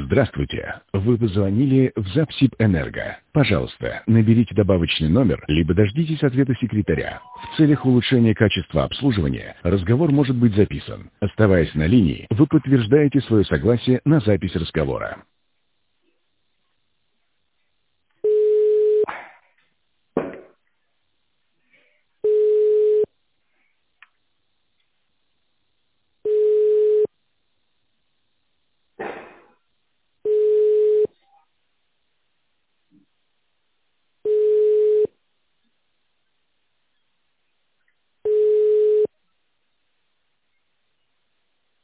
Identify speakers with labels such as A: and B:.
A: Здравствуйте. Вы позвонили в Запсибэнерго. Пожалуйста, наберите добавочный номер, либо дождитесь ответа секретаря. В целях улучшения качества обслуживания разговор может быть записан. Оставаясь на линии, вы подтверждаете свое согласие на запись разговора.